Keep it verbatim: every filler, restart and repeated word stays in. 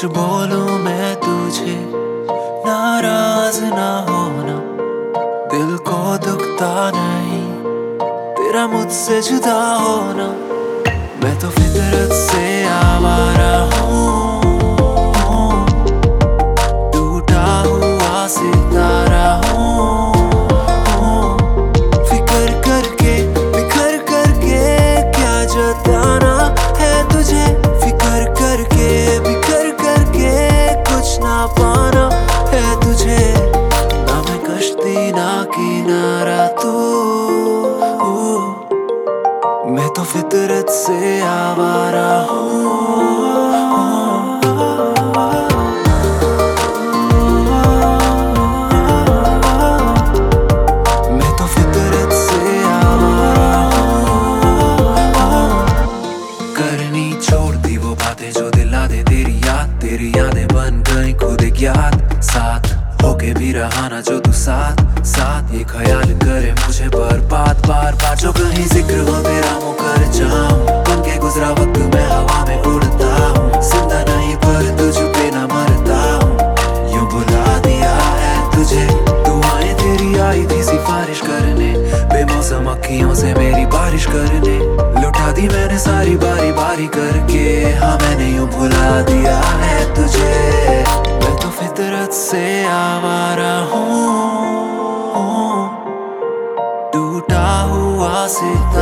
कुछ बोलूं मैं तुझे, नाराज ना होना, दिल को दुखता नहीं तेरा मुझसे जुदा होना। मैं तो फितरत से आवारा हूँ, टूटा हुआ सितारा हूँ, फिकर करके बिखर करके क्या जताना है तुझे, फिकर करके बिखर करके कुछ ना पाना है तुझे। ना मैं कश्ती ना किनारा तू, मैं तो फितरत से आवारा हूँ। मैं तो फितरत से आवारा हूँ। करनी छोड़ दी वो बातें जो दिला दे तेरी याद, तेरी यादें बन गई खुद एक याद, साथ होके भी रहा ना जो तू साथ साथ। ये ख्याल करे मुझे बर्बाद बार बार, जो कहीं जिक्र हो तेरा मुकर जाऊं, बन के गुजरा वक्त मैं हवा में उड़ता हूँ, जिंदा नहीं पर तुझ पे ना मरता हूँ। यूं बुला दिया है तुझे, दुआएं तेरी आई थी सिफारिश करने, बेमौसम अखियों से मेरी बारिश करने, लुटा दी मैंने सारी बारी बारी करके, हाँ मैंने यूं भुला दिया है तुझे। मैं तो फितरत से आवारा हूँ, टूटा हुआ सितारा